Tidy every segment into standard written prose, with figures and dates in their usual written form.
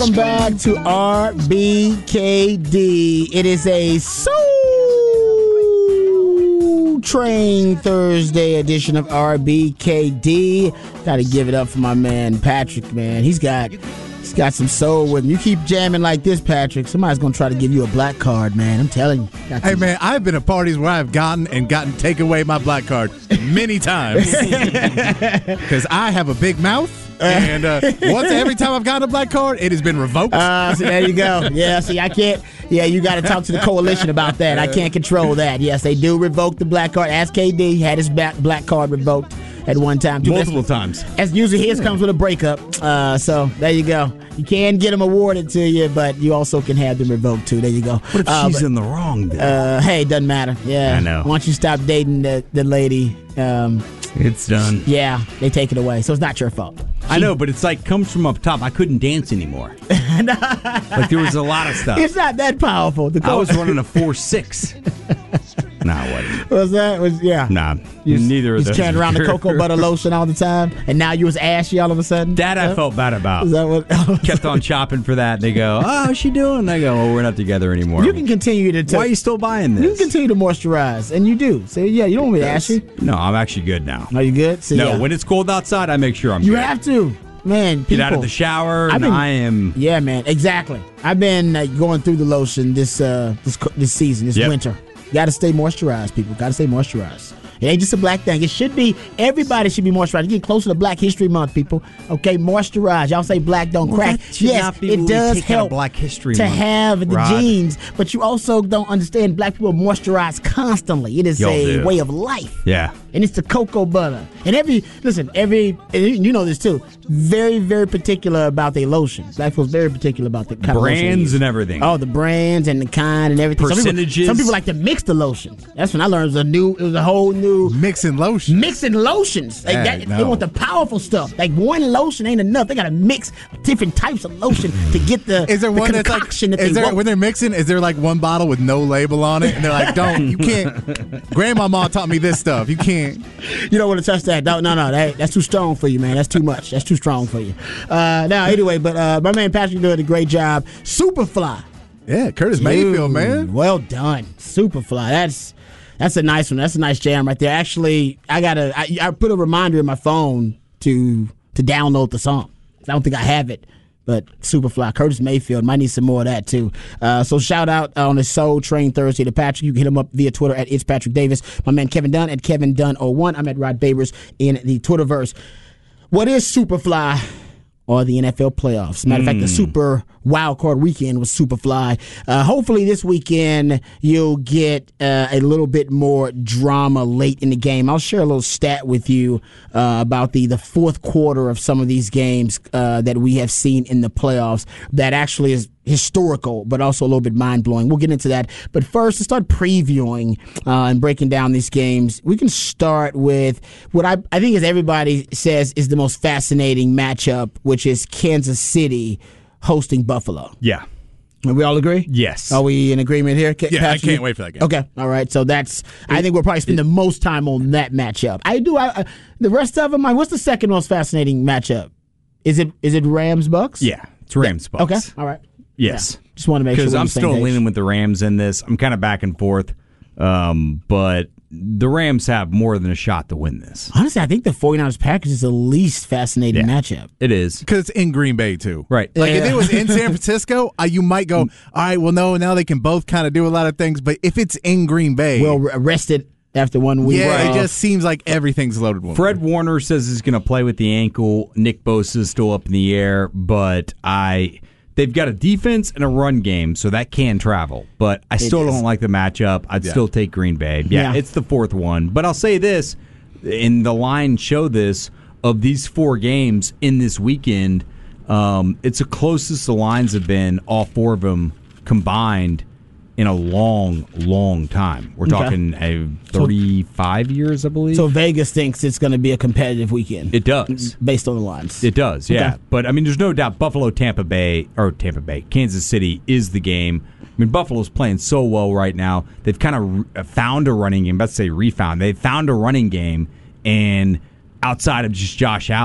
Welcome back to RBKD. It is a Soul Train Thursday edition of RBKD. Got to give it up for my man Patrick, man. He's got some soul with him. You keep jamming like this, Patrick, somebody's going to try to give you a black card, man. I'm telling you. Hey, man, I've been at parties where I've gotten take away my black card many times because I have a big mouth. And once every time I've gotten a black card, it has been revoked. So there you go. Yeah, see, I can't. Yeah, you got to talk to the coalition about that. I can't control that. Yes, they do revoke the black card. Ask KD. He had his black card revoked at one time. Multiple times. As usually his comes with a breakup. So there you go. You can get them awarded to you, but you also can have them revoked too. There you go. What if she's in the wrong? Hey, it doesn't matter. Yeah, I know. Once you stop dating the lady, it's done. Yeah, they take it away. So it's not your fault. I know, but it's like comes from up top. I couldn't dance anymore. Like there was a lot of stuff. It's not that powerful. I was running a 4.6. Nah, what? Was that? Yeah. Nah, neither of those. You carrying around the cocoa butter lotion all the time, and now you was ashy all of a sudden? That I felt bad about. Is that what? Kept on shopping for that. They go, oh, how's she doing? I go, well, we're not together anymore. You can continue to... Why are you still buying this? You can continue to moisturize, and you do. So, yeah, you don't want to be ashy. No, I'm actually good now. Are you good? So, no, when it's cold outside, I make sure I'm good. You have to. Man, people, get out of the shower, and I am... Yeah, man, exactly. I've been going through the lotion this season, this winter. You got to stay moisturized, people. Got to stay moisturized. It ain't just a black thing. It should be. Everybody should be moisturized. You're getting closer to Black History Month, people. Okay, moisturize. Y'all say black don't crack. Yes, it does help Black History to Month, have the genes, but you also don't understand black people moisturize constantly. It is a way of life. Yeah. And it's the cocoa butter. And you know this too, very, very particular about their lotions. Black folks very particular about the kind brands and everything. Oh, the brands and the kind and everything. Percentages. Some people like to mix the lotion. That's when I learned it was a whole new mixing lotions. Mixing lotions. Like They want the powerful stuff. Like one lotion ain't enough. They got to mix different types of lotion to get the concoction that they want. When they're mixing, is there like one bottle with no label on it? And they're like, you can't. Grandmama taught me this stuff. You can't. You don't want to touch that. No. That's too strong for you, man. That's too much. That's too strong for you. Anyway, but my man Patrick doing a great job. Superfly. Yeah, Curtis Mayfield, man. Well done. Superfly. That's a nice one. That's a nice jam right there. Actually, I put a reminder in my phone to download the song. I don't think I have it. But Superfly, Curtis Mayfield, might need some more of that, too. So shout out on the Soul Train Thursday to Patrick. You can hit him up via Twitter at It's Patrick Davis. My man Kevin Dunn at Kevin Dunn01. I'm at Rod Babers in the Twitterverse. What is Superfly? Or the NFL playoffs. Matter of fact, the Super Wild Card weekend was Superfly. Hopefully this weekend you'll get a little bit more drama late in the game. I'll share a little stat with you about the fourth quarter of some of these games that we have seen in the playoffs that actually is historical, but also a little bit mind-blowing. We'll get into that. But first, to start previewing and breaking down these games, we can start with what I think, as everybody says, is the most fascinating matchup, which is Kansas City hosting Buffalo. Yeah. We all agree? Yes. Are we in agreement here? Yeah, I can't wait for that game. Okay, all right. So I think we'll probably spend the most time on that matchup. The rest of them, what's the second most fascinating matchup? Is it Rams-Bucks? Yeah, it's Rams-Bucks. Okay, all right. Yes. Yeah, just want to make sure. Because I'm still leaning with the Rams in this. I'm kind of back and forth. But the Rams have more than a shot to win this. Honestly, I think the 49ers-Packers is the least fascinating matchup. It is. Because it's in Green Bay, too. Right. Like, if it was in San Francisco, you might go, all right, well, no, now they can both kind of do a lot of things. But if it's in Green Bay. Well, rested after 1 week. Yeah, it just seems like everything's loaded with Fred Warner says he's going to play with the ankle. Nick Bosa is still up in the air. But they've got a defense and a run game, so that can travel. But I still don't like the matchup. I'd still take Green Bay. Yeah, it's the fourth one. But I'll say this, and the line show this, of these 4 games in this weekend, it's the closest the lines have been, all 4 of them combined, in a long, long time. We're talking 35 years, I believe. So Vegas thinks it's going to be a competitive weekend. It does. Based on the lines. It does, yeah. Okay. But, there's no doubt Kansas City is the game. Buffalo's playing so well right now. They've kind of found a running game. Let's say refound. They've found a running game, and outside of just Josh Allen,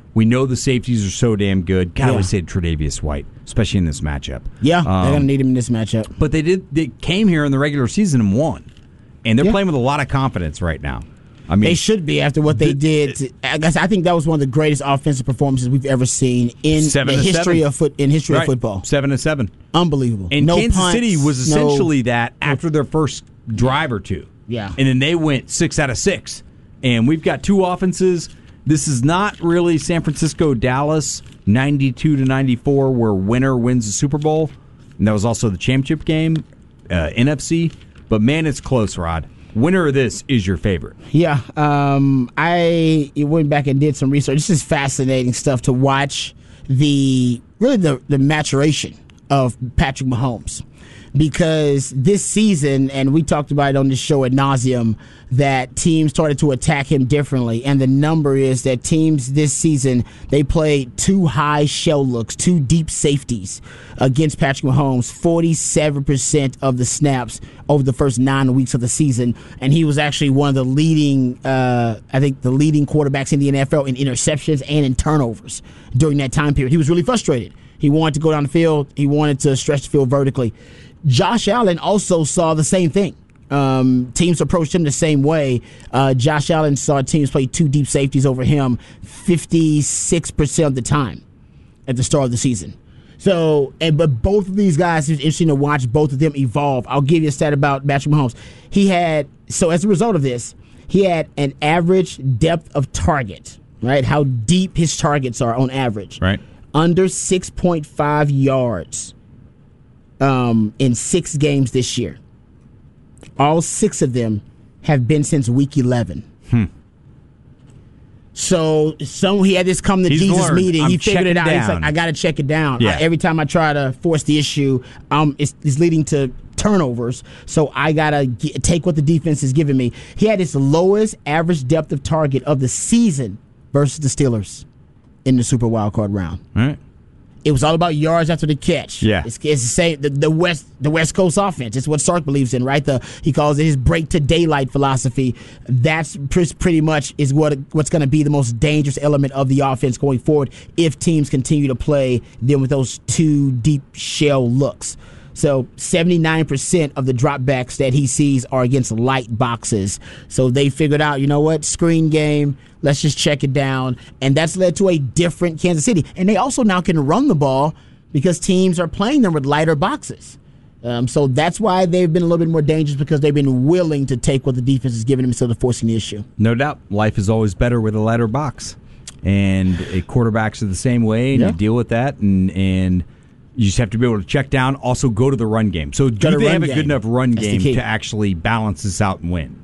We know the safeties are so damn good. God, I would say Tre'Davious White, especially in this matchup. Yeah, they're going to need him in this matchup. But they came here in the regular season and won. And they're playing with a lot of confidence right now. I mean, they should be after what they did. I think that was one of the greatest offensive performances we've ever seen in the history of football. 7-7, unbelievable. And no Kansas punts, City was essentially that after their first drive or two. Yeah, and then they went 6 out of 6. And we've got two offenses. This is not really San Francisco Dallas 92-94, where winner wins the Super Bowl, and that was also the championship game, NFC. But man, it's close, Rod. Winner of this is your favorite. Yeah, I went back and did some research. This is fascinating stuff to watch the maturation of Patrick Mahomes, because this season, and we talked about it on this show ad nauseum, that teams started to attack him differently. And the number is that teams this season, they played 2 high shell looks, 2 deep safeties against Patrick Mahomes, 47% of the snaps over the first 9 weeks of the season. And he was actually one of the leading, the leading quarterbacks in the NFL in interceptions and in turnovers during that time period. He was really frustrated. He wanted to go down the field. He wanted to stretch the field vertically. Josh Allen also saw the same thing. Teams approached him the same way. Josh Allen saw teams play 2 deep safeties over him 56% of the time at the start of the season. So, but both of these guys, it's interesting to watch both of them evolve. I'll give you a stat about Patrick Mahomes. As a result of this, he had an average depth of target, right? How deep his targets are on average. Right. Under 6.5 yards in 6 games this year. All 6 of them have been since week 11. So he had this come to Jesus meeting. He figured it out. He's like, I got to check it down. Yeah. Every time I try to force the issue, it's leading to turnovers. So I got to take what the defense is giving me. He had his lowest average depth of target of the season versus the Steelers in the Super Wildcard round. All right. It was all about yards after the catch. Yeah, it's the same. The West Coast offense. It's what Sark believes in, right? He calls it his break to daylight philosophy. That's pretty much is what's going to be the most dangerous element of the offense going forward if teams continue to play them with those 2 deep shell looks. So 79% of the dropbacks that he sees are against light boxes. So they figured out, you know what, screen game, let's just check it down. And that's led to a different Kansas City. And they also now can run the ball because teams are playing them with lighter boxes. So that's why they've been a little bit more dangerous, because they've been willing to take what the defense is giving them instead of forcing the issue. No doubt. Life is always better with a lighter box. And quarterbacks are the same way, and you deal with that. And you just have to be able to check down, also go to the run game. So do they have a good enough run game to actually balance this out and win?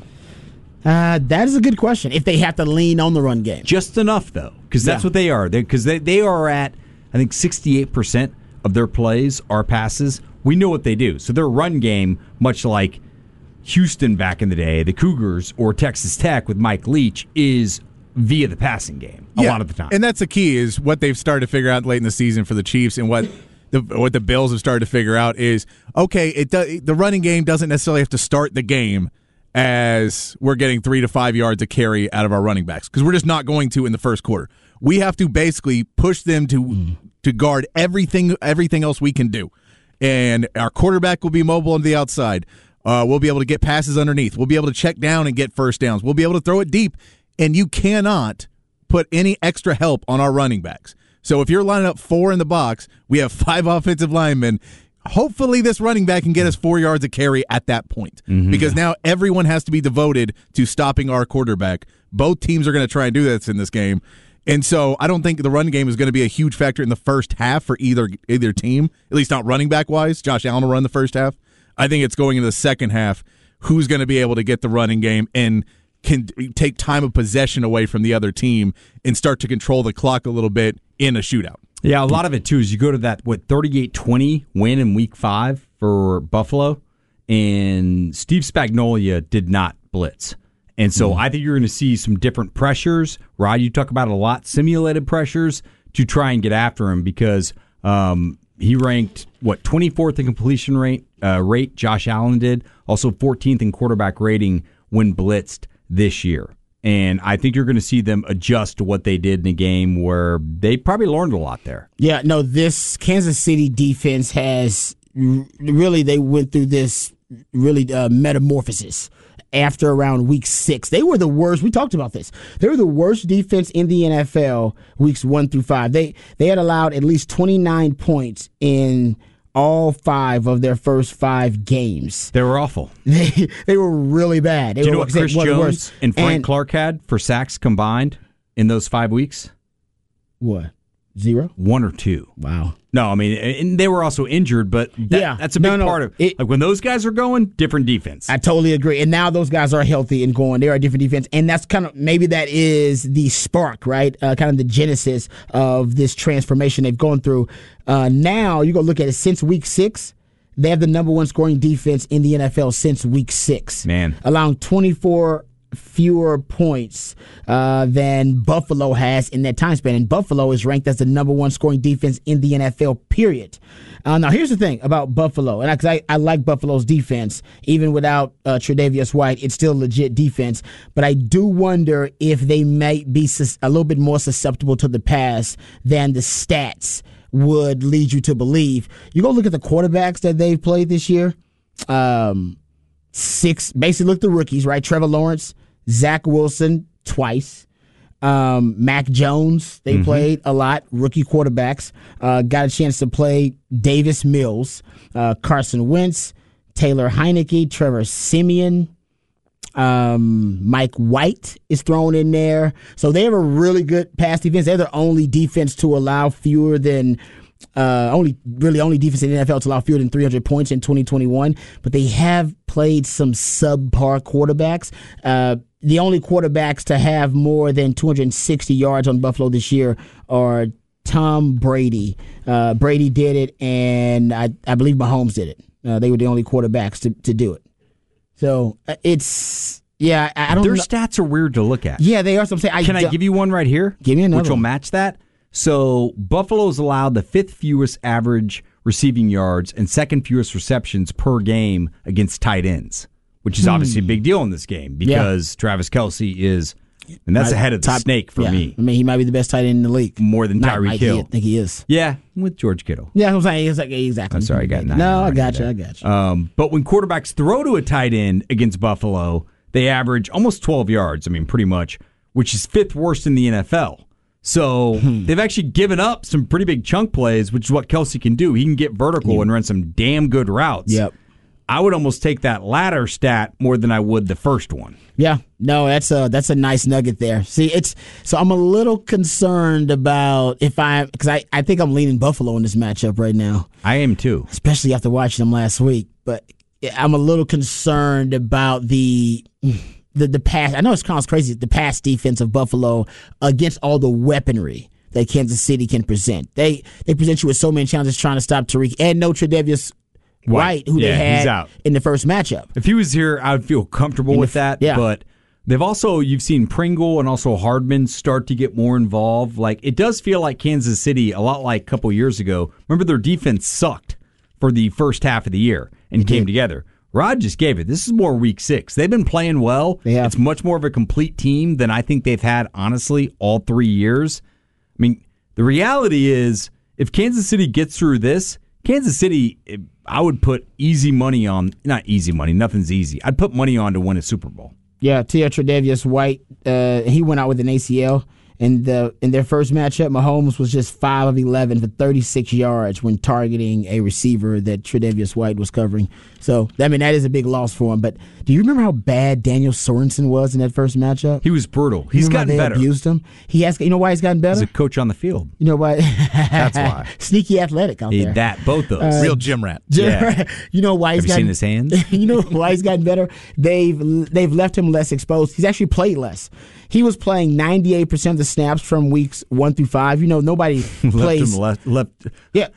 That is a good question. If they have to lean on the run game. Just enough, though, because that's what they are. Because they are at, I think, 68% of their plays are passes. We know what they do. So their run game, much like Houston back in the day, the Cougars, or Texas Tech with Mike Leach, is via the passing game a lot of the time. And that's the key, is what they've started to figure out late in the season for the Chiefs, and what the Bills have started to figure out is, okay, the running game doesn't necessarily have to start the game as we're getting 3 to 5 yards a carry out of our running backs, because we're just not going to in the first quarter. We have to basically push them to guard everything else we can do. And our quarterback will be mobile on the outside. We'll be able to get passes underneath. We'll be able to check down and get first downs. We'll be able to throw it deep. And you cannot put any extra help on our running backs. So if you're lining up 4 in the box, we have 5 offensive linemen. Hopefully this running back can get us 4 yards a carry at that point. Because now everyone has to be devoted to stopping our quarterback. Both teams are going to try and do this in this game. And so I don't think the run game is going to be a huge factor in the first half for either team, at least not running back-wise. Josh Allen will run the first half. I think it's going into the second half who's going to be able to get the running game and can take time of possession away from the other team and start to control the clock a little bit in a shootout. Yeah, a lot of it, too, is you go to that, 38-20 win in Week 5 for Buffalo, and Steve Spagnuolo did not blitz. And so I think you're going to see some different pressures. Rod, you talk about a lot, simulated pressures to try and get after him, because he ranked, 24th in completion rate, Josh Allen did, also 14th in quarterback rating when blitzed this year. and I think you're going to see them adjust to what they did in a game where they probably learned a lot there. Yeah, no, this Kansas City defense has really, they went through this really metamorphosis after around week 6. They were the worst. We talked about this. They were the worst defense in the NFL weeks 1 through 5. They had allowed at least 29 points in all 5 of their first 5 games. They were awful. They were really bad. Do you know what Chris Jones and Frank Clark had for sacks combined in those 5 weeks? What? 0? 1 or 2. Wow. No, I mean, and they were also injured, but that's a big part of it. Like when those guys are going, different defense. I totally agree. And now those guys are healthy and going. They are a different defense. And that's kind of, maybe that is the spark, right? Kind of the genesis of this transformation they've gone through. Now, you go look at it since week 6. They have the number 1 scoring defense in the NFL since week 6. Man. Allowing 24 fewer points than Buffalo has in that time span. And Buffalo is ranked as the number 1 scoring defense in the NFL, period. Now, here's the thing about Buffalo, and I like Buffalo's defense. Even without Tre'Davious White, it's still legit defense. But I do wonder if they might be a little bit more susceptible to the pass than the stats would lead you to believe. You go look at the quarterbacks that they've played this year. 6, basically look at the rookies, right? Trevor Lawrence, Zach Wilson twice, Mac Jones, they played a lot, rookie quarterbacks. Got a chance to play Davis Mills, Carson Wentz, Taylor Heineke, Trevor Siemian, Mike White is thrown in there. So they have a really good pass defense. They're the only defense to allow fewer than only defense in the NFL to allow fewer than 300 points in 2021, but they have played some subpar quarterbacks. The only quarterbacks to have more than 260 yards on Buffalo this year are Tom Brady. Brady did it, and I believe Mahomes did it. They were the only quarterbacks to do it. So it's, yeah, I don't know. Their stats are weird to look at. Yeah, they are. So I'm saying, Can I give you one right here? Give me another which will one. match that. So Buffalo's allowed the 5th fewest average receiving yards and 2nd fewest receptions per game against tight ends, which is obviously a big deal in this game because Travis Kelce is, and that's ahead of the snake for me. I mean, he might be the best tight end in the league. More than Tyreek Hill. I think he is. Yeah, with George Kittle. Yeah, I'm saying exactly. I'm sorry, I got 9. No, I got you. But when quarterbacks throw to a tight end against Buffalo, they average almost 12 yards, I mean, pretty much, which is 5th worst in the NFL. So they've actually given up some pretty big chunk plays, which is what Kelce can do. He can get vertical and run some damn good routes. Yep. I would almost take that latter stat more than I would the first one. Yeah, no, that's a nice nugget there. See, so I'm a little concerned about because I think I'm leaning Buffalo in this matchup right now. I am too, especially after watching them last week. But I'm a little concerned about the pass. I know it sounds crazy, the pass defense of Buffalo against all the weaponry that Kansas City can present. They present you with so many challenges trying to stop Tariq and no Tre'Davious White, who they had in the first matchup. If he was here, I would feel comfortable with that. Yeah. But you've seen Pringle and also Hardman start to get more involved. Like, it does feel like Kansas City, a lot like a couple years ago. Remember, their defense sucked for the first half of the year and came together. Rod just gave it. This is more week 6. They've been playing well. It's much more of a complete team than I think they've had, honestly, all 3 years. I mean, the reality is, if Kansas City gets through this, Kansas City, I would put easy money on, not easy money, nothing's easy. I'd put money on to win a Super Bowl. Yeah, Tre'Davious White, he went out with an ACL. In their first matchup, Mahomes was just 5 of 11 for 36 yards when targeting a receiver that Tre'Davious White was covering. So, I mean, that is a big loss for him. But do you remember how bad Daniel Sorensen was in that first matchup? He was brutal. He's gotten better. Abused him. You know why he's gotten better? He's a coach on the field. You know why? That's why. Sneaky athletic out there. Both those. Real gym rat. You know why he's seen his hands? You know why he's gotten better? They've left him less exposed. He's actually played less. He was playing 98% of the snaps from weeks 1 through 5. You know, nobody plays. Left. Yeah.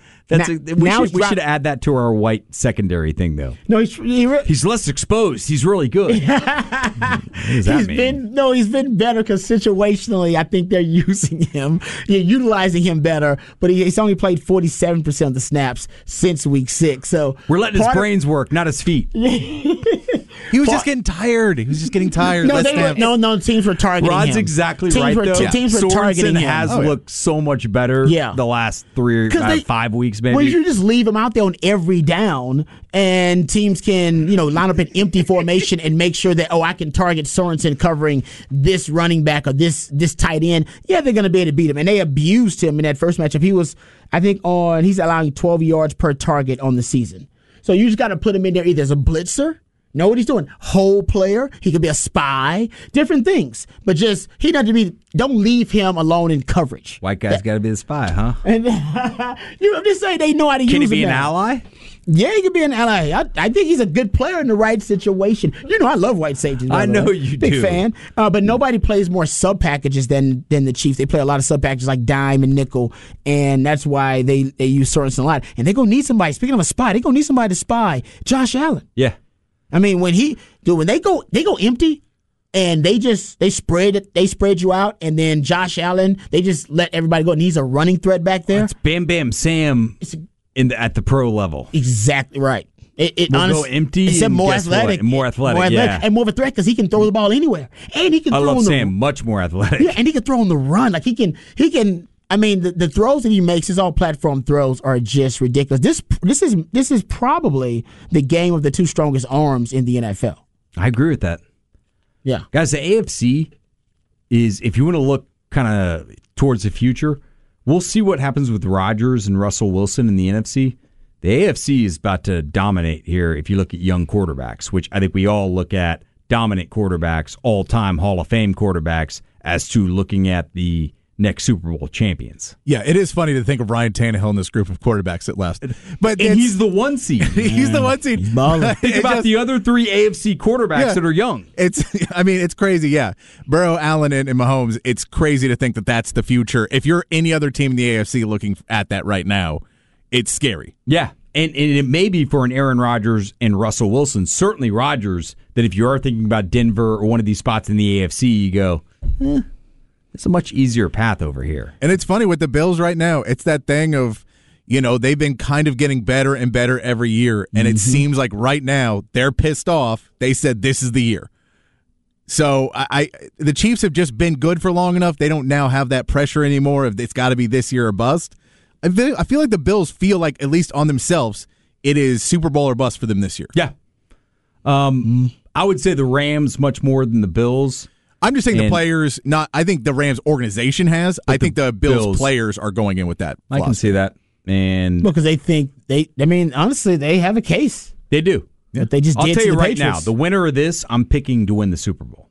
We should add that to our White secondary thing, though. No, he's less exposed. He's really good. What does that mean? He's been better because situationally, I think they're using him, utilizing him better. But he's only played 47% of the snaps since week 6. So we're letting his brains work, not his feet. He was just getting tired. He was just getting tired. No, teams were targeting Rod's him. exactly teams right, were, though. Teams were targeting him. has looked so much better the last 5 weeks, maybe. Well, you just leave him out there on every down, and teams can, line up an empty formation and make sure that, I can target Sorensen covering this running back or this tight end. Yeah, they're going to be able to beat him. And they abused him in that first matchup. He was, I think, he's allowing 12 yards per target on the season. So you just got to put him in there either as a blitzer. Know what he's doing? Whole player. He could be a spy. Different things. But don't leave him alone in coverage. White guy's got to be the spy, huh? And I'm just saying they know how to use him. Can he be an now. ally? Yeah, he could be an ally. I think he's a good player in the right situation. I love white safeties. I know you do. Big fan. But nobody plays more sub packages than the Chiefs. They play a lot of sub packages like dime and nickel, and that's why they use Sorensen a lot. And they're going to need somebody. Speaking of a spy, they're going to need somebody to spy Josh Allen. Yeah. I mean, when they go empty, and they spread you out, and then Josh Allen, they just let everybody go, and he's a running threat back there. It's Bam Bam Sam at the pro level. Exactly right. Go empty, except more athletic, more athletic, yeah, and more of a threat because he can throw the ball anywhere, and he can. I love Sam, much more athletic. Yeah, and he can throw on the run. Like he can. I mean, the throws that he makes, his all platform throws, are just ridiculous. This is probably the game of the two strongest arms in the NFL. I agree with that. Yeah, guys, the AFC is, if you want to look kind of towards the future, we'll see what happens with Rodgers and Russell Wilson in the NFC. The AFC is about to dominate here if you look at young quarterbacks, which I think we all look at dominant quarterbacks, all-time Hall of Fame quarterbacks, as to looking at the next Super Bowl champions. Yeah, it is funny to think of Ryan Tannehill in this group of quarterbacks at last. But he's the one seed. He's the one seed. Think about the other three AFC quarterbacks that are young. It's crazy, yeah. Burrow, Allen, and Mahomes, it's crazy to think that that's the future. If you're any other team in the AFC looking at that right now, it's scary. Yeah, and it may be for an Aaron Rodgers and Russell Wilson, certainly Rodgers, that if you are thinking about Denver or one of these spots in the AFC, you go, it's a much easier path over here. And it's funny with the Bills right now. It's that thing of, they've been kind of getting better and better every year. And it seems like right now they're pissed off. They said this is the year. So the Chiefs have just been good for long enough. They don't now have that pressure anymore of it's got to be this year or bust. I feel like the Bills feel like, at least on themselves, it is Super Bowl or bust for them this year. Yeah. I would say the Rams much more than the Bills. I'm just saying the players, I think the Rams organization has. I think the Bills players are going in with that philosophy. I can see that. And because they think honestly, they have a case. They do. Yeah. But they just I'll did tell to you the right Patriots. now, the winner of this, I'm picking to win the Super Bowl.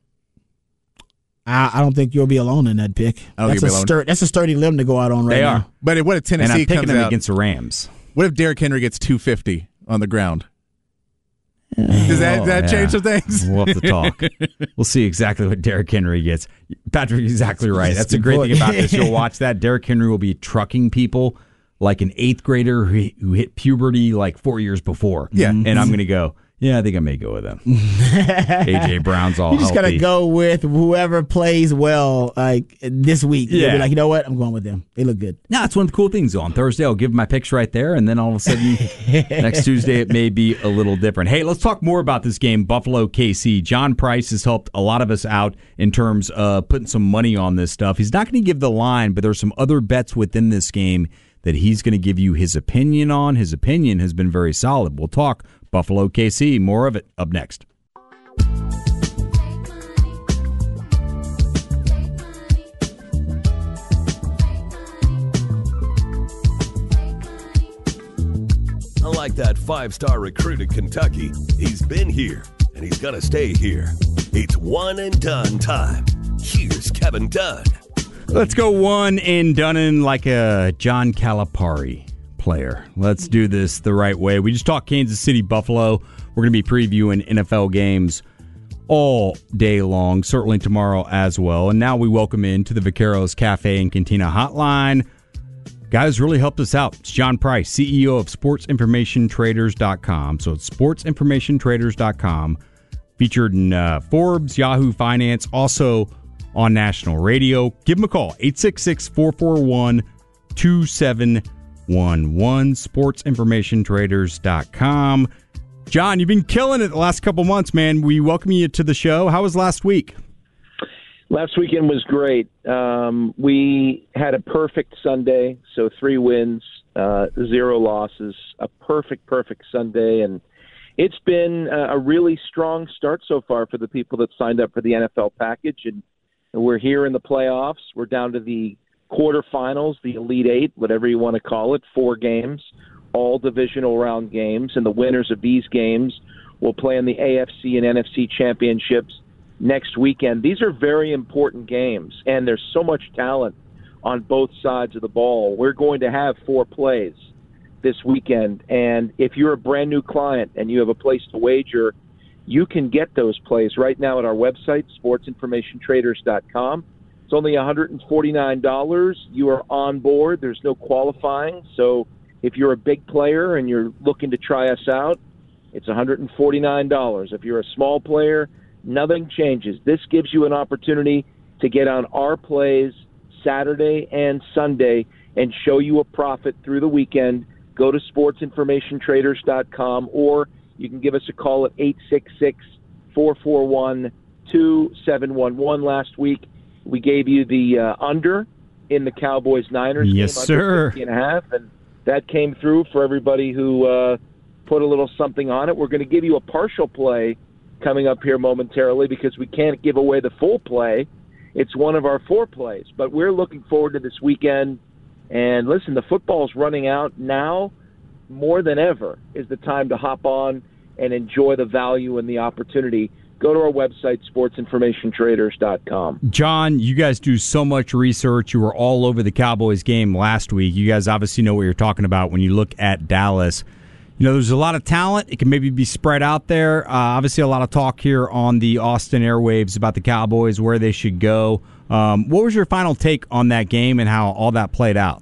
I don't think you'll be alone in that pick. That's a sturdy limb to go out on right now. They are. But what if Tennessee and I'm picking comes them out against the Rams? What if Derrick Henry gets 250 on the ground? Does that change some things? We'll have to talk. We'll see exactly what Derrick Henry gets. Patrick, exactly right. That's the great thing about this. You'll watch that. Derrick Henry will be trucking people like an 8th grader who hit puberty like 4 years before. Yeah. And I'm going to go, I think I may go with him. A.J. Brown's all You just got to go with whoever plays well this week. Yeah. You'll be like, you know what? I'm going with them. They look good. No, that's one of the cool things. On Thursday, I'll give my picks right there, and then all of a sudden, next Tuesday, it may be a little different. Hey, let's talk more about this game, Buffalo-KC. John Price has helped a lot of us out in terms of putting some money on this stuff. He's not going to give the line, but there's some other bets within this game that he's going to give you his opinion on. His opinion has been very solid. We'll talk Buffalo-KC. More of it up next. Unlike that 5-star recruit at Kentucky, he's been here, and he's going to stay here. It's one and done time. Here's Kevin Dunn. Let's go one and done like a John Calipari player. Let's do this the right way. We just talked Kansas City, Buffalo. We're going to be previewing NFL games all day long, certainly tomorrow as well. And now we welcome into the Vaqueros Cafe and Cantina hotline. Guys really helped us out. It's John Price, CEO of SportsInformationTraders.com. So it's SportsInformationTraders.com. Featured in Forbes, Yahoo Finance, also on national radio. Give them a call, 866-441-2711, SportsInformationTraders.com. John, you've been killing it the last couple months, man. We welcome you to the show. How was last week? Last weekend was great. We had a perfect Sunday, so 3 wins, 0 losses, a perfect Sunday, and it's been a really strong start so far for the people that signed up for the NFL package, and we're here in the playoffs. We're down to the quarterfinals, the Elite Eight, whatever you want to call it, 4 games, all divisional round games, and the winners of these games will play in the AFC and NFC championships next weekend. These are very important games, and there's so much talent on both sides of the ball. We're going to have 4 plays this weekend, and if you're a brand new client and you have a place to wager, you can get those plays right now at our website, sportsinformationtraders.com. It's only $149. You are on board. There's no qualifying, so if you're a big player and you're looking to try us out, it's $149. If you're a small player, nothing changes. This gives you an opportunity to get on our plays Saturday and Sunday and show you a profit through the weekend. Go to sportsinformationtraders.com, or you can give us a call at 866-441-2711. Last week, we gave you the under in the Cowboys-Niners yes, game, sir. under 50.5, and that came through for everybody who put a little something on it. We're going to give you a partial play coming up here momentarily because we can't give away the full play. It's one of our 4 plays, but we're looking forward to this weekend. And listen, the football's running out now. More than ever is the time to hop on and enjoy the value and the opportunity. Go to our website, sportsinformationtraders.com. John, you guys do so much research. You were all over the Cowboys game last week. You guys obviously know what you're talking about when you look at Dallas. You know, there's a lot of talent. It can maybe be spread out there. Obviously, a lot of talk here on the Austin airwaves about the Cowboys, where they should go. What was your final take on that game and how all that played out?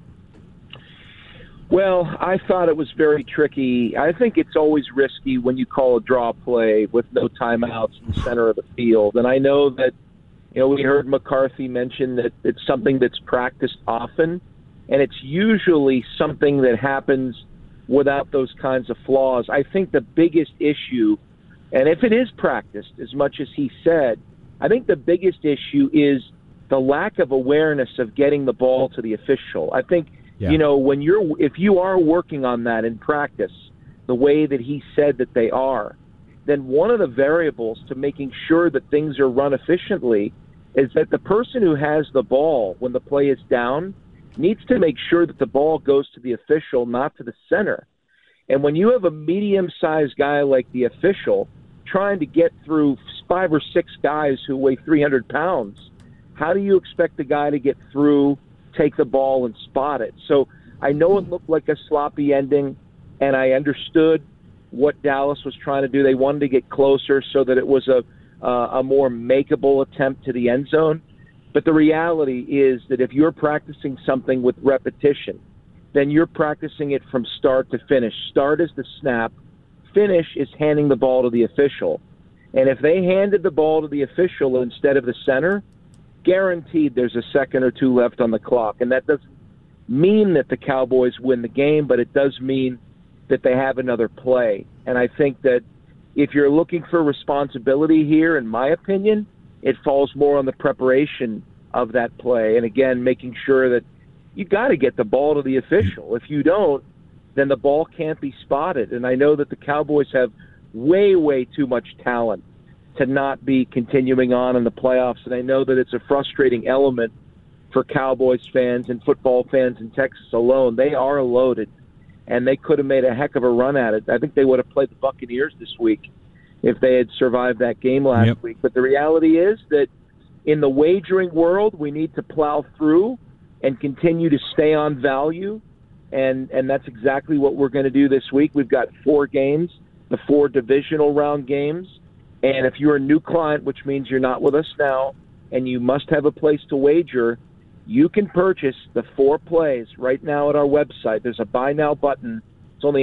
Well, I thought it was very tricky. I think it's always risky when you call a draw play with no timeouts in the center of the field. And I know that, you know, we heard McCarthy mention that it's something that's practiced often, and it's usually something that happens without those kinds of flaws. I think the biggest issue, and if it is practiced as much as he said, I think the biggest issue is the lack of awareness of getting the ball to the official. I think, you know, if you are working on that in practice, the way that he said that they are, then one of the variables to making sure that things are run efficiently is that the person who has the ball when the play is down needs to make sure that the ball goes to the official, not to the center. And when you have a medium-sized guy like the official trying to get through 5 or 6 guys who weigh 300 pounds, how do you expect the guy to get through, take the ball, and spot it? So I know it looked like a sloppy ending, and I understood what Dallas was trying to do. They wanted to get closer so that it was a more makeable attempt to the end zone. But the reality is that if you're practicing something with repetition, then you're practicing it from start to finish. Start is the snap. Finish is handing the ball to the official. And if they handed the ball to the official instead of the center, guaranteed there's a second or 2 left on the clock. And that doesn't mean that the Cowboys win the game, but it does mean that they have another play. And I think that if you're looking for responsibility here, in my opinion, it falls more on the preparation of that play. And again, making sure that you got to get the ball to the official. If you don't, then the ball can't be spotted. And I know that the Cowboys have way, way too much talent to not be continuing on in the playoffs. And I know that it's a frustrating element for Cowboys fans and football fans in Texas alone. They are loaded, and they could have made a heck of a run at it. I think they would have played the Buccaneers this week if they had survived that game last week. But the reality is that in the wagering world, we need to plow through and continue to stay on value, and that's exactly what we're going to do this week. We've got 4 games, the 4 divisional round games, and if you're a new client, which means you're not with us now, and you must have a place to wager, you can purchase the 4 plays right now at our website. There's a Buy Now button. It's only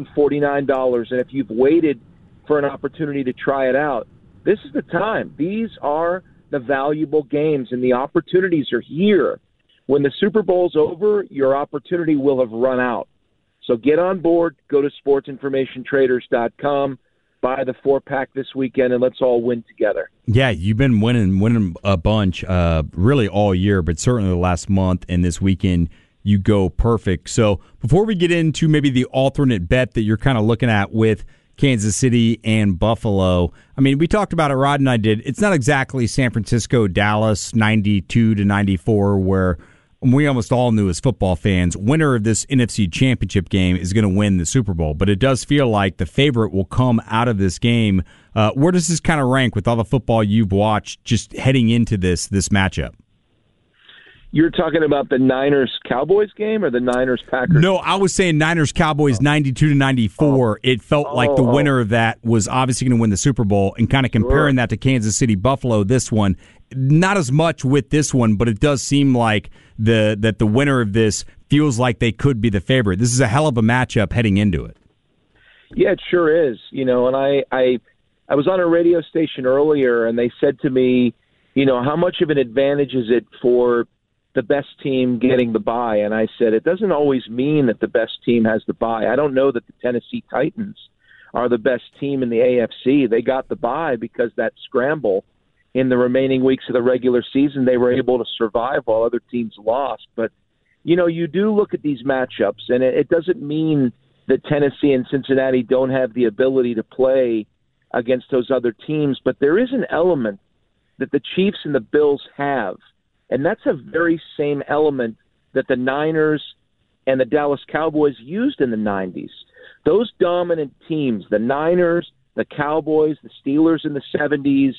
$149, and if you've waited for an opportunity to try it out, this is the time. These are the valuable games, and the opportunities are here. When the Super Bowl's over, your opportunity will have run out. So get on board. Go to sportsinformationtraders.com. buy the 4-pack this weekend and let's all win together. Yeah, you've been winning a bunch really all year, but certainly the last month and this weekend you go perfect. So before we get into maybe the alternate bet that you're kind of looking at with Kansas City and Buffalo, I mean, we talked about it, Rod and I did. It's not exactly San Francisco, Dallas, 92-94, where we almost all knew as football fans, winner of this NFC Championship game is going to win the Super Bowl. But it does feel like the favorite will come out of this game. Where does this kind of rank with all the football you've watched just heading into this matchup? You're talking about the Niners-Cowboys game or the Niners-Packers? No, I was saying Niners-Cowboys 92-94. It felt like the winner of that was obviously going to win the Super Bowl, and kind of comparing that to Kansas City-Buffalo, this one, not as much with this one, but it does seem like that the winner of this feels like they could be the favorite. This is a hell of a matchup heading into it. Yeah, it sure is. And I was on a radio station earlier, and they said to me, how much of an advantage is it for the best team getting the bye? And I said, it doesn't always mean that the best team has the bye. I don't know that the Tennessee Titans are the best team in the AFC. They got the bye because that scramble in the remaining weeks of the regular season, they were able to survive while other teams lost. But, you do look at these matchups, and it doesn't mean that Tennessee and Cincinnati don't have the ability to play against those other teams, but there is an element that the Chiefs and the Bills have, and that's a very same element that the Niners and the Dallas Cowboys used in the 90s. Those dominant teams, the Niners, the Cowboys, the Steelers in the 70s,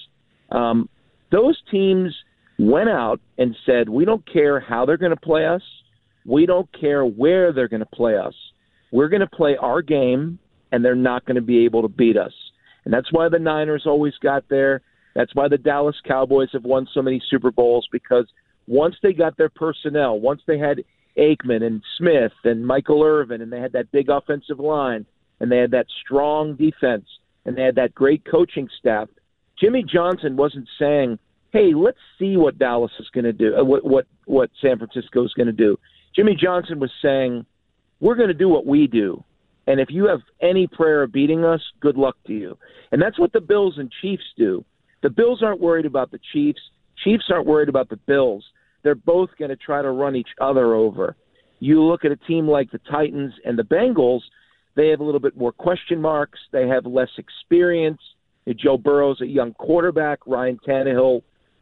those teams went out and said, we don't care how they're going to play us. We don't care where they're going to play us. We're going to play our game, and they're not going to be able to beat us. And that's why the Niners always got there. That's why the Dallas Cowboys have won so many Super Bowls, because once they got their personnel, once they had Aikman and Smith and Michael Irvin, and they had that big offensive line, and they had that strong defense, and they had that great coaching staff, Jimmy Johnson wasn't saying, hey, let's see what Dallas is going to do, what San Francisco is going to do. Jimmy Johnson was saying, we're going to do what we do. And if you have any prayer of beating us, good luck to you. And that's what the Bills and Chiefs do. The Bills aren't worried about the Chiefs. Chiefs aren't worried about the Bills. They're both going to try to run each other over. You look at a team like the Titans and the Bengals, they have a little bit more question marks. They have less experience. Joe Burrow's a young quarterback. Ryan Tannehill,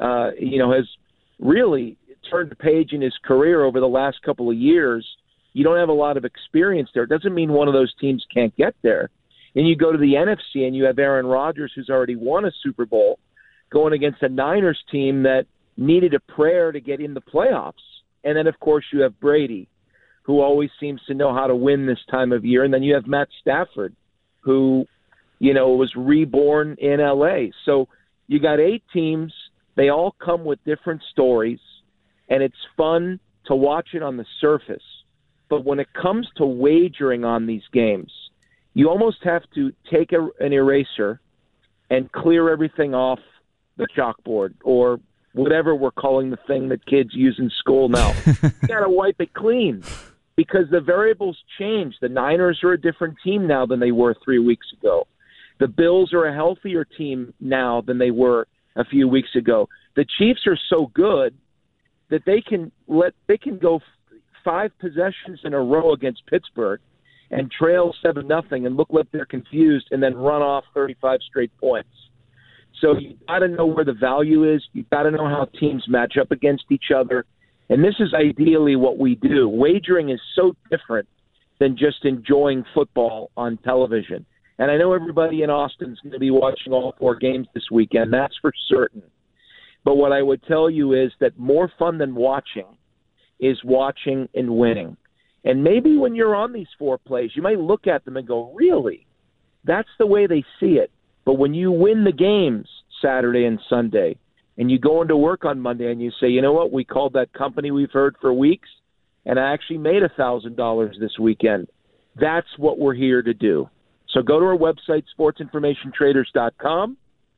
has really turned the page in his career over the last couple of years. You don't have a lot of experience there. It doesn't mean one of those teams can't get there. And you go to the NFC and you have Aaron Rodgers, who's already won a Super Bowl, going against a Niners team that needed a prayer to get in the playoffs. And then, of course, you have Brady, who always seems to know how to win this time of year. And then you have Matt Stafford, who, was reborn in L.A. So you got 8 teams. They all come with different stories, and it's fun to watch it on the surface. But when it comes to wagering on these games, you almost have to take an eraser and clear everything off the chalkboard, or whatever we're calling the thing that kids use in school now. You got to wipe it clean because the variables change. The Niners are a different team now than they were 3 weeks ago. The Bills are a healthier team now than they were a few weeks ago. The Chiefs are so good that they can go 5 possessions in a row against Pittsburgh and trail 7-0 and look like they're confused and then run off 35 straight points. So you got to know where the value is. You got to know how teams match up against each other. And this is ideally what we do. Wagering is so different than just enjoying football on television. And I know everybody in Austin is going to be watching all 4 games this weekend. That's for certain. But what I would tell you is that more fun than watching is watching and winning. And maybe when you're on these 4 plays, you might look at them and go, really? That's the way they see it. But when you win the games Saturday and Sunday, and you go into work on Monday and you say, you know what, we called that company we've heard for weeks, and I actually made $1,000 this weekend. That's what we're here to do. So go to our website, sportsinformationtraders.com,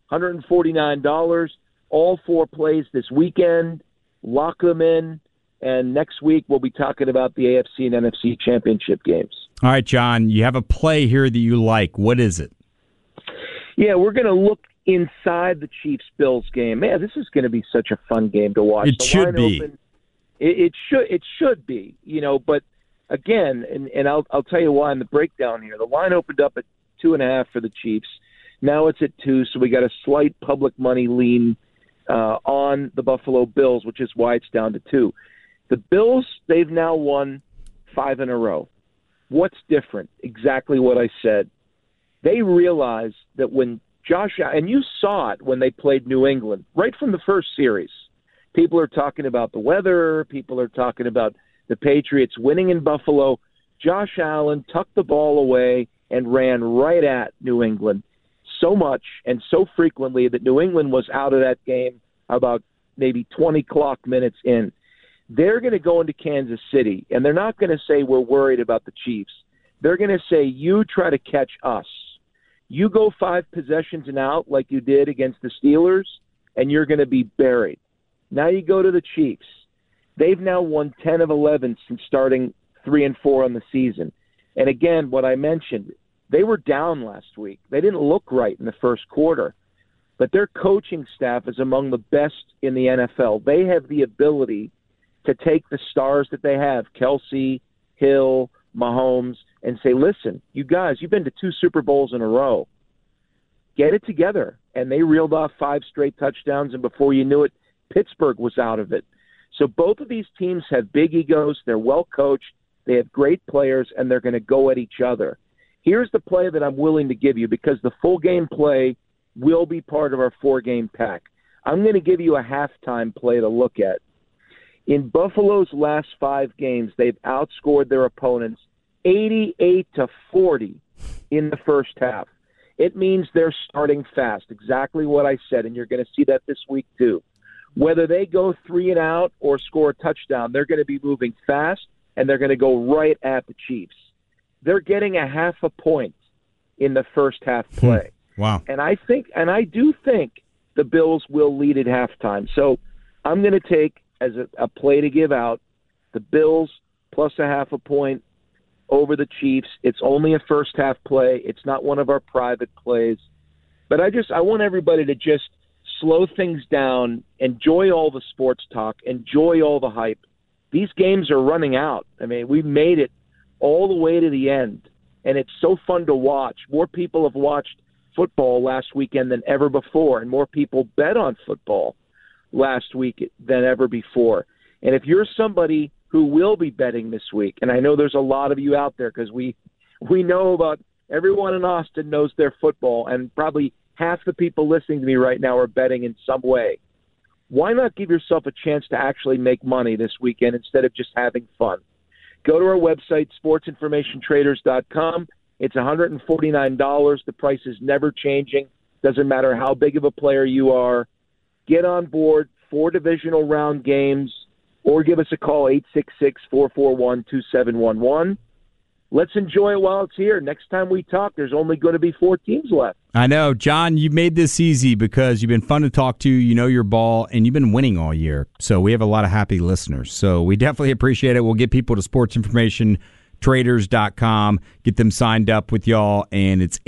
$149, all 4 plays this weekend. Lock them in. And next week, we'll be talking about the AFC and NFC championship games. All right, John, you have a play here that you like. What is it? Yeah, we're going to look inside the Chiefs-Bills game. Man, this is going to be such a fun game to watch. It should be. It should be, but again, and I'll tell you why in the breakdown here. The line opened up at 2.5 for the Chiefs. Now it's at 2, so we got a slight public money lean on the Buffalo Bills, which is why it's down to 2. The Bills, they've now won 5 in a row. What's different? Exactly what I said. They realized that when Josh Allen, and you saw it when they played New England, right from the first series, people are talking about the weather, people are talking about the Patriots winning in Buffalo. Josh Allen tucked the ball away and ran right at New England so much and so frequently that New England was out of that game about maybe 20 clock minutes in. They're going to go into Kansas City, and they're not going to say we're worried about the Chiefs. They're going to say, you try to catch us. You go 5 possessions and out like you did against the Steelers, and you're going to be buried. Now you go to the Chiefs. They've now won 10 of 11 since starting 3-4 on the season. And again, what I mentioned, they were down last week. They didn't look right in the first quarter. But their coaching staff is among the best in the NFL. They have the ability to take the stars that they have, Kelsey, Hill, Mahomes, and say, listen, you guys, you've been to 2 Super Bowls in a row. Get it together. And they reeled off 5 straight touchdowns, and before you knew it, Pittsburgh was out of it. So both of these teams have big egos. They're well coached. They have great players, and they're going to go at each other. Here's the play that I'm willing to give you because the full game play will be part of our 4-game pack. I'm going to give you a halftime play to look at. In Buffalo's last 5 games, they've outscored their opponents 88-40 in the first half. It means they're starting fast, exactly what I said, and you're going to see that this week too. Whether they go 3 and out or score a touchdown, they're going to be moving fast, and they're going to go right at the Chiefs. They're getting a half a point in the first half play. Wow. And I do think the Bills will lead at halftime. So I'm going to take as a play to give out the Bills plus a half a point over the Chiefs. It's only a first half play. It's not one of our private plays. But I want everybody to just slow things down, enjoy all the sports talk, enjoy all the hype. These games are running out. I mean, we've made it all the way to the end, and it's so fun to watch. More people have watched football last weekend than ever before, and more people bet on football last week than ever before. And if you're somebody who will be betting this week, and I know there's a lot of you out there because we know about everyone in Austin knows their football, and probably half the people listening to me right now are betting in some way. Why not give yourself a chance to actually make money this weekend instead of just having fun? Go to our website, sportsinformationtraders.com. It's $149. The price is never changing. Doesn't matter how big of a player you are. Get on board 4 divisional round games, or give us a call, 866-441-2711. Let's enjoy it while it's here. Next time we talk, there's only going to be 4 teams left. I know. John, you made this easy because you've been fun to talk to, you know your ball, and you've been winning all year. So we have a lot of happy listeners. So we definitely appreciate it. We'll get people to sportsinformationtraders.com, get them signed up with y'all, and it's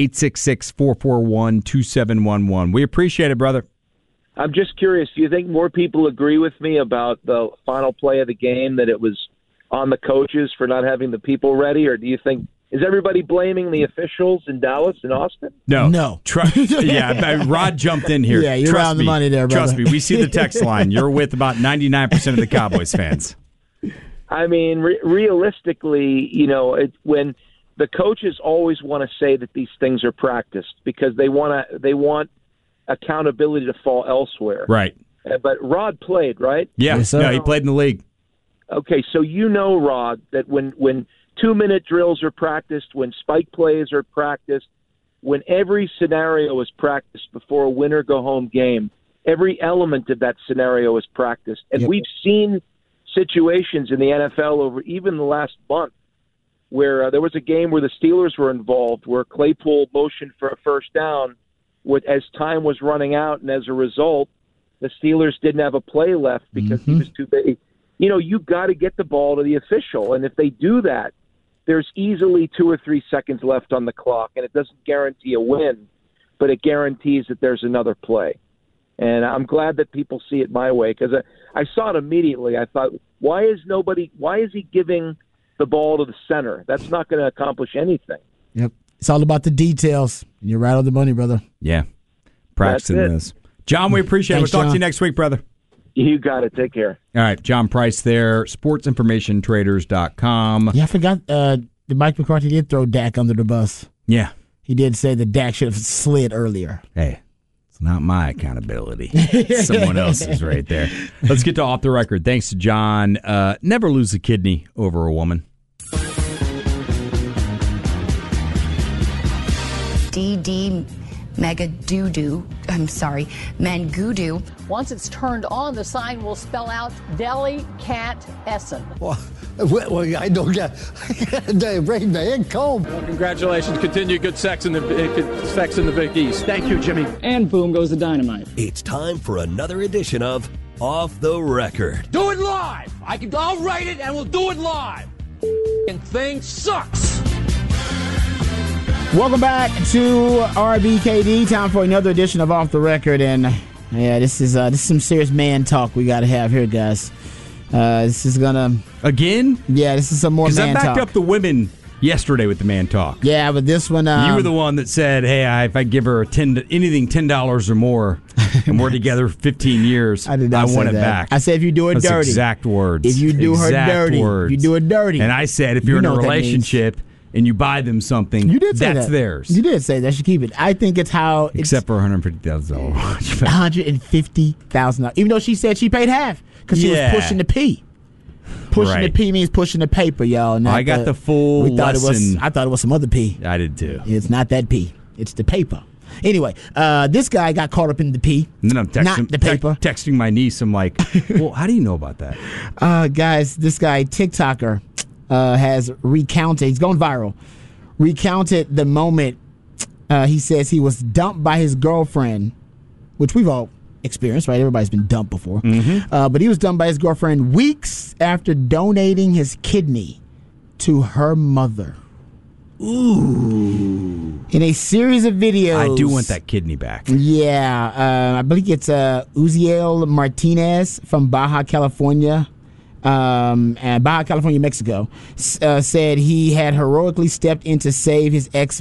866-441-2711. We appreciate it, brother. I'm just curious, do you think more people agree with me about the final play of the game, that it was on the coaches for not having the people ready, or do you think, is everybody blaming the officials in Dallas and Austin? No. Rod jumped in here. Yeah, you're around the money there, brother. Trust me, we see the text line. You're with about 99% of the Cowboys fans. I mean, realistically, when the coaches always want to say that these things are practiced because they want accountability to fall elsewhere. Right. But Rod played, right? Yeah, Yes, sir. no, he played in the league. Okay, so Rod, that when 2-minute drills are practiced, when spike plays are practiced, when every scenario is practiced before a win-or-go-home game, every element of that scenario is practiced. And we've seen situations in the NFL over even the last month where there was a game where the Steelers were involved, where Claypool motioned for a first down as time was running out, and as a result, the Steelers didn't have a play left because he was too big. You got to get the ball to the official, and if they do that, there's easily 2 or 3 seconds left on the clock, and it doesn't guarantee a win. but it guarantees that there's another play. And I'm glad that people see it my way, because I saw it immediately. I thought, why is he giving the ball to the center? That's not going to accomplish anything. Yep. It's all about the details. You're right on the money, brother. Yeah. Practicing this. John, we appreciate it. We'll talk to you next week, brother. You got it. Take care. All right. John Price there, sportsinformationtraders.com. Yeah, I forgot Mike McCarthy did throw Dak under the bus. Yeah. He did say that Dak should have slid earlier. Hey, it's not my accountability. Someone else's right there. Let's get to Off the Record. Thanks to John. Never lose a kidney over a woman. DD Mangudu. Once it's turned on, the sign will spell out Deli Cat Essen. Well, I don't get they bring me in cold. Well, congratulations. Continue good sex in the Big East. Thank you, Jimmy. And boom goes the dynamite. It's time for another edition of Off the Record. Do it live. I'll write it and we'll do it live. And thing sucks. Welcome back to RBKD. Time for another edition of Off the Record, and this is some serious man talk we got to have here, guys. This is gonna again. Yeah, this is some more man talk. Because I backed up the women yesterday with the man talk. Yeah, but this one, you were the one that said, "Hey, if I give her anything $10 or more, and we're together 15 years, I want it back." I said, "If you do it That's dirty, exact words. If you do her dirty, you do it dirty." And I said, if you're in a relationship and you buy them something, you did say that's theirs. You did say that. Should keep it. I think it's how. Except for $150,000. $150,000. Even though she said she paid half because she was pushing the P. Pushing the P means pushing the paper, y'all. I got the full lesson. I thought it was some other P. I did too. It's not that P. It's the paper. Anyway, this guy got caught up in the P. And then I'm not the paper. Texting my niece. I'm like, well, how do you know about that? Guys, this guy, TikToker, has recounted. He's going viral. Recounted the moment he says he was dumped by his girlfriend, which we've all experienced, right? Everybody's been dumped before. Mm-hmm. But he was dumped by his girlfriend weeks after donating his kidney to her mother. Ooh. In a series of videos. I do want that kidney back. Yeah. I believe it's Uziel Martinez from Baja California. And Baja California, Mexico, said he had heroically stepped in to save his ex's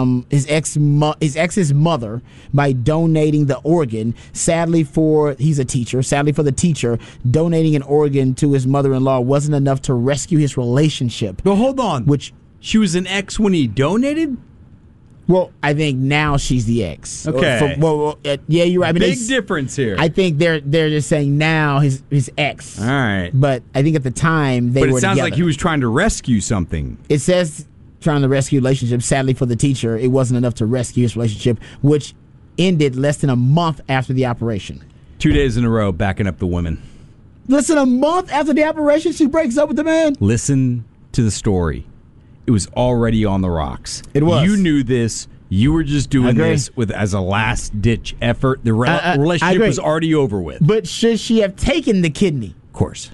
mother by donating the organ. He's a teacher. Sadly for the teacher, donating an organ to his mother-in-law wasn't enough to rescue his relationship. But hold on, she was an ex when he donated? Well, I think now she's the ex. Okay. Yeah, you're right. Big difference here. I think they're just saying now his ex. All right. But I think at the time they were together. But it sounds like he was trying to rescue something. It says trying to rescue relationship. Sadly for the teacher, it wasn't enough to rescue his relationship, which ended less than a month after the operation. 2 days in a row backing up the women. Less than a month after the operation, she breaks up with the man? Listen to the story. It was already on the rocks. It was. You knew this. You were just doing this as a last-ditch effort. The relationship was already over with. But should she have taken the kidney? Of course.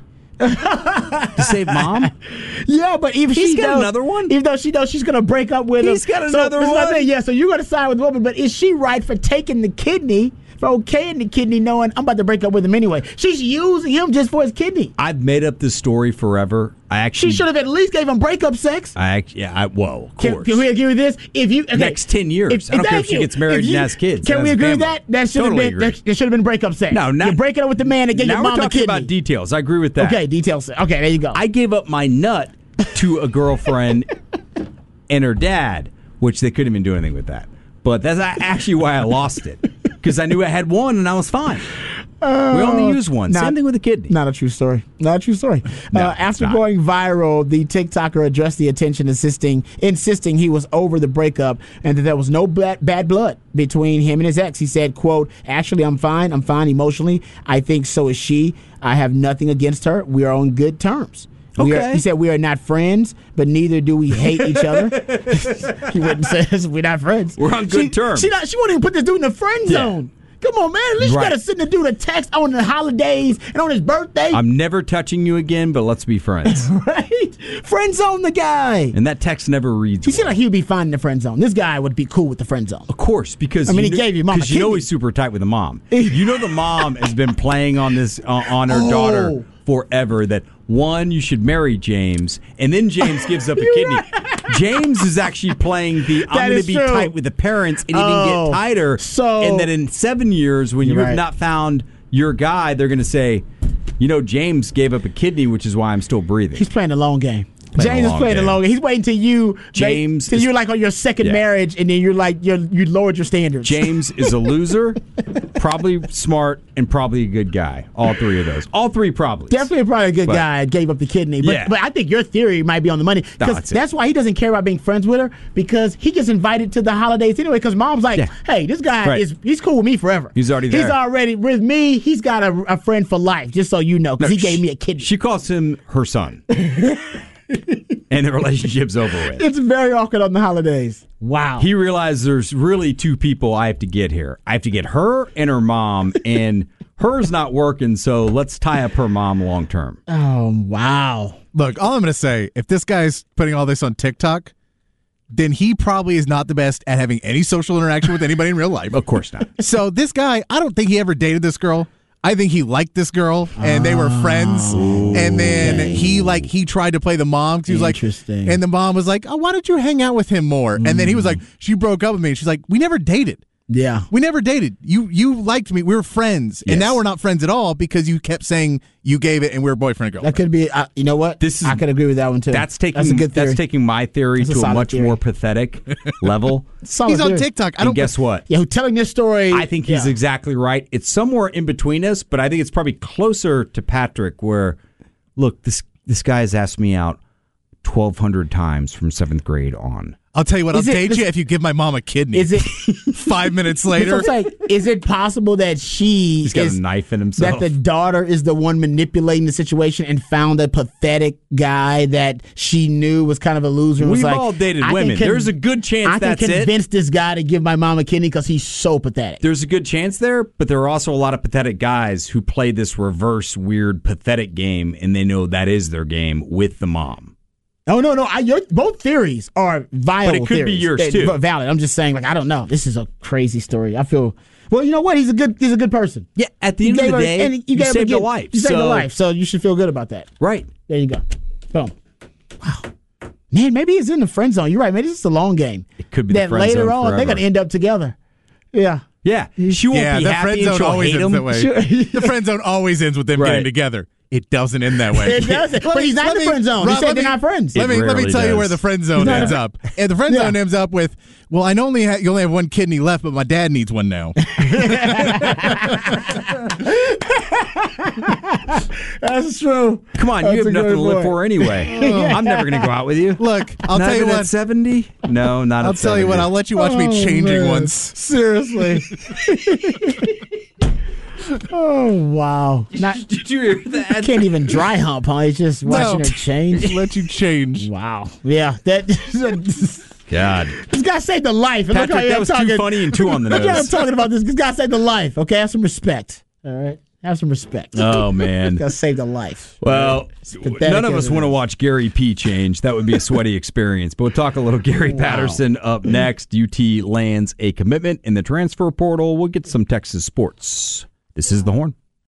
To save mom? Yeah, but if he's got another one? Even though she knows she's going to break up with him. He's got another one? Yeah, so you're going to side with the woman, but is she right for taking the kidney, for okaying the kidney, knowing I'm about to break up with him anyway? She's using him just for his kidney. I've made up this story forever. She should have at least gave him breakup sex. Of course. Can we agree with this? Next 10 years. I don't care if she gets married and has kids. Can we agree with that? That should have been. There should have been breakup sex. No, you're breaking up with the man that gave your mom a kidney. Now we're talking about details. I agree with that. Okay, details. Okay, there you go. I gave up my nut to a girlfriend and her dad, which they couldn't even do anything with that. But that's actually why I lost it, because I knew I had one and I was fine. We only use one. Same thing with the kidney. Not a true story. After going viral, the TikToker addressed the attention, insisting he was over the breakup and that there was no bad blood between him and his ex. He said, quote, "Actually, I'm fine. I'm fine emotionally. I think so is she. I have nothing against her. We are on good terms." Okay. He said, "We are not friends, but neither do we hate each other." He wouldn't say we're not friends. We're on good terms. She won't even put this dude in the friend zone. Come on, man. At least you got to send the dude a text on the holidays and on his birthday. I'm never touching you again, but let's be friends. Right? Friend zone the guy. And that text never reads. He seemed like he would be fine in the friend zone. This guy would be cool with the friend zone. Of course, because he gave you mom. Because you know he's super tight with the mom. You know the mom has been playing on this on her daughter forever. That one, you should marry James, and then James gives up a kidney. Right. James is actually playing the I'm going to be tight with the parents and even get tighter. And that in 7 years, when you have not found your guy, they're going to say, James gave up a kidney, which is why I'm still breathing. He's playing the long game. James is playing the long game. He's waiting till you're like on your second marriage, and then you're like you lowered your standards. James is a loser, probably smart, and probably a good guy. All three of those. All three probably. Definitely probably a good guy. Gave up the kidney. But I think your theory might be on the money. Because that's why he doesn't care about being friends with her, because he gets invited to the holidays anyway, because mom's like, hey, this guy he's cool with me forever. He's already there. He's already with me. He's got a friend for life, just so you know, because he gave me a kidney. She calls him her son. And the relationship's over with. It's very awkward on the holidays. Wow. He realized there's really two people I have to get here. I have to get her and her mom, and hers not working, so let's tie up her mom long term. Oh, wow. Look, all I'm going to say, if this guy's putting all this on TikTok, then he probably is not the best at having any social interaction with anybody in real life. Of course not. So this guy, I don't think he ever dated this girl. I think he liked this girl, and they were friends. And then he tried to play the mom. He was like, and the mom was like, "Oh, why don't you hang out with him more?" And then he was like, "She broke up with me." And she's like, "We never dated. Yeah, we never dated. You liked me. We were friends, and now we're not friends at all because you kept saying you gave it, and we were boyfriend and girlfriend." That could be. You know what? I could agree with that one too. That's a good theory. That's taking my theory to a much more pathetic level. He's on TikTok. And guess what? Yeah, telling this story. I think he's exactly right. It's somewhere in between us, but I think it's probably closer to Patrick. Where, look, this guy has asked me out 1,200 times from 7th grade on. I'll tell you what, I'll date you if you give my mom a kidney. Is it 5 minutes later? It's like, is it possible that he's got a knife in himself? That the daughter is the one manipulating the situation and found a pathetic guy that she knew was kind of a loser? And We've was all dated women. There's a good chance that's it. I can convince this guy to give my mom a kidney because he's so pathetic. There's a good chance there, but there are also a lot of pathetic guys who play this reverse, weird, pathetic game, and they know that is their game with the mom. Oh, no. Both theories are viable. But it could be yours, too. Valid. I'm just saying, I don't know. This is a crazy story. I feel... Well, you know what? He's a good person. Yeah, at the end of the day, you saved a life. You saved a life, so you should feel good about that. Right. There you go. Boom. Wow. Man, maybe he's in the friend zone. You're right. Maybe it's a long game. It could be the friend zone later on, they're going to end up together. Yeah. Yeah. She won't be happy and she'll hate him. That way. The friend zone always ends with them getting together. It doesn't end that way. It doesn't. But he's not in the friend zone. He said they're not friends. Let me tell you where the friend zone ends up. And the friend zone ends up with, well, you only have one kidney left, but my dad needs one now. That's true. Come on, you have nothing to live for anyway. I'm never going to go out with you. Look, I'll tell you what. At 70? No, not at 70. I'll tell you what. I'll let you watch me changing once. Seriously. Oh, wow. Did you hear that? I can't even dry hump, huh? He's just watching her change. Let you change. Wow. Yeah. God. This guy saved a life. Patrick, that was too funny and too on the nose. Look how I'm talking about this. This guy saved a life. Okay, have some respect. All right? Have some respect. Oh, man. This guy saved a life. Well, none of us want to watch Gary P. change. That would be a sweaty experience. But we'll talk a little Gary Patterson up next. UT lands a commitment in the transfer portal. We'll get some Texas sports. This is The Horn.